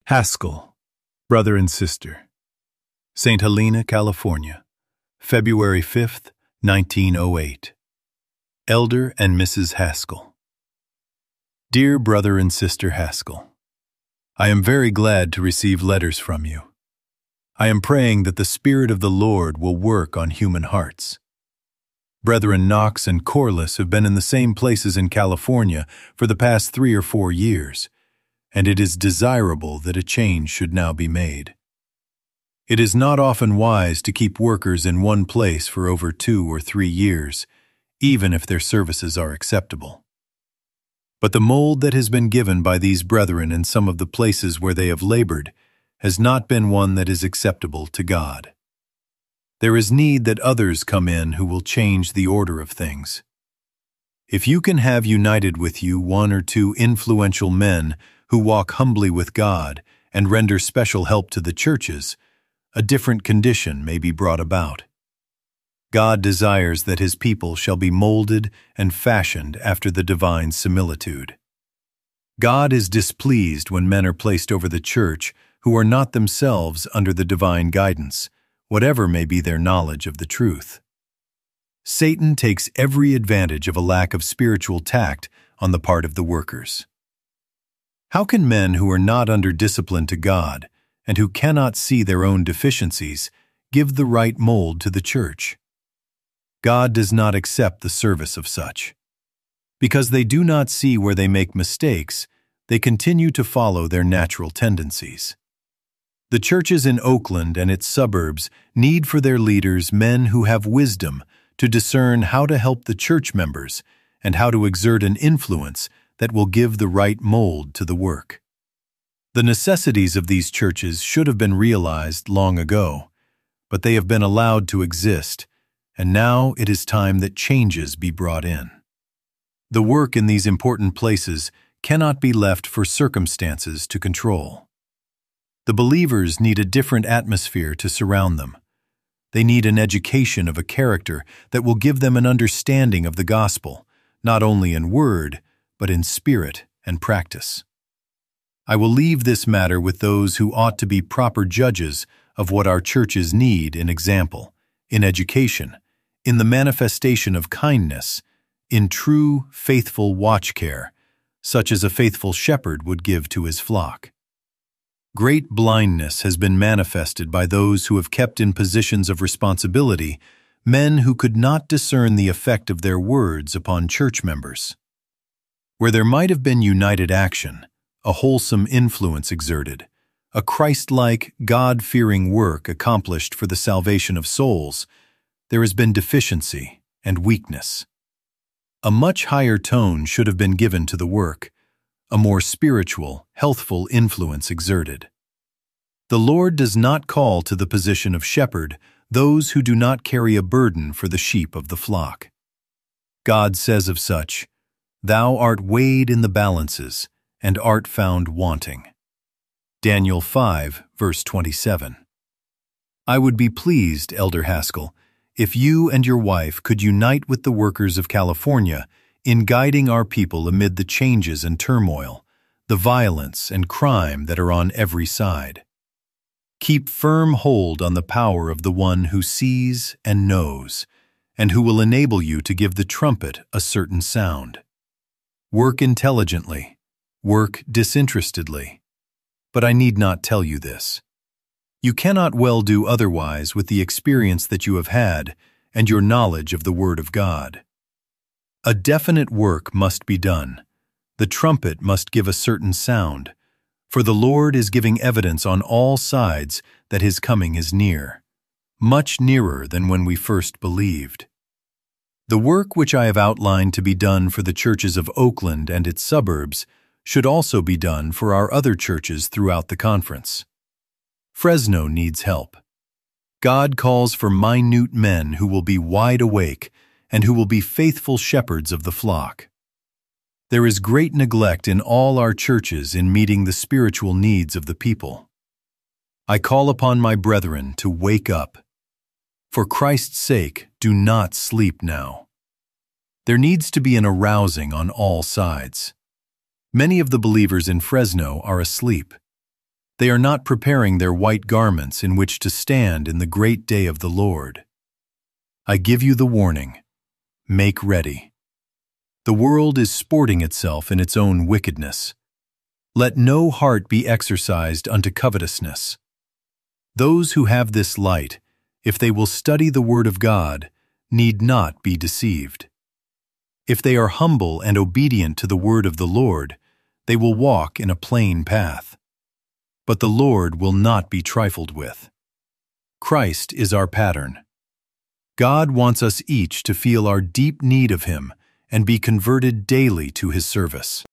Haskell, brother and sister. St. Helena, California, February 5th, 1908. Elder and Mrs. Haskell. Dear brother and sister Haskell, I am very glad to receive letters from you. I am praying that the Spirit of the Lord will work on human hearts. Brethren Knox and Corliss have been in the same places in California for the past 3 or 4 years, and it is desirable that a change should now be made. It is not often wise to keep workers in one place for over 2 or 3 years, even if their services are acceptable. But the mold that has been given by these brethren in some of the places where they have labored has not been one that is acceptable to God. There is need that others come in who will change the order of things. If you can have united with you 1 or 2 influential men who walk humbly with God and render special help to the churches, a different condition may be brought about. God desires that His people shall be molded and fashioned after the divine similitude. God is displeased when men are placed over the church who are not themselves under the divine guidance, whatever may be their knowledge of the truth. Satan takes every advantage of a lack of spiritual tact on the part of the workers. How can men who are not under discipline to God and who cannot see their own deficiencies give the right mold to the church? God does not accept the service of such. Because they do not see where they make mistakes, they continue to follow their natural tendencies. The churches in Oakland and its suburbs need for their leaders men who have wisdom to discern how to help the church members and how to exert an influence that will give the right mold to the work. The necessities of these churches should have been realized long ago, but they have been allowed to exist, and now it is time that changes be brought in. The work in these important places cannot be left for circumstances to control. The believers need a different atmosphere to surround them. They need an education of a character that will give them an understanding of the gospel, not only in word, but in spirit and practice. I will leave this matter with those who ought to be proper judges of what our churches need in example, in education, in the manifestation of kindness, in true, faithful watch care, such as a faithful shepherd would give to his flock. Great blindness has been manifested by those who have kept in positions of responsibility men who could not discern the effect of their words upon church members. Where there might have been united action, a wholesome influence exerted, a Christ-like, God-fearing work accomplished for the salvation of souls, there has been deficiency and weakness. A much higher tone should have been given to the work, a more spiritual, healthful influence exerted. The Lord does not call to the position of shepherd those who do not carry a burden for the sheep of the flock. God says of such, "Thou art weighed in the balances, and art found wanting." Daniel 5, verse 27. I would be pleased, Elder Haskell, if you and your wife could unite with the workers of California in guiding our people amid the changes and turmoil, the violence and crime that are on every side. Keep firm hold on the power of the one who sees and knows, and who will enable you to give the trumpet a certain sound. Work intelligently, work disinterestedly. But I need not tell you this. You cannot well do otherwise with the experience that you have had and your knowledge of the Word of God. A definite work must be done. The trumpet must give a certain sound, for the Lord is giving evidence on all sides that His coming is near, much nearer than when we first believed. The work which I have outlined to be done for the churches of Oakland and its suburbs should also be done for our other churches throughout the conference. Fresno needs help. God calls for minute men who will be wide awake and who will be faithful shepherds of the flock. There is great neglect in all our churches in meeting the spiritual needs of the people. I call upon my brethren to wake up. For Christ's sake, do not sleep now. There needs to be an arousing on all sides. Many of the believers in Fresno are asleep. They are not preparing their white garments in which to stand in the great day of the Lord. I give you the warning. Make ready. The world is sporting itself in its own wickedness. Let no heart be exercised unto covetousness. Those who have this light, if they will study the word of God, need not be deceived. If they are humble and obedient to the word of the Lord, they will walk in a plain path. But the Lord will not be trifled with. Christ is our pattern. God wants us each to feel our deep need of Him and be converted daily to His service.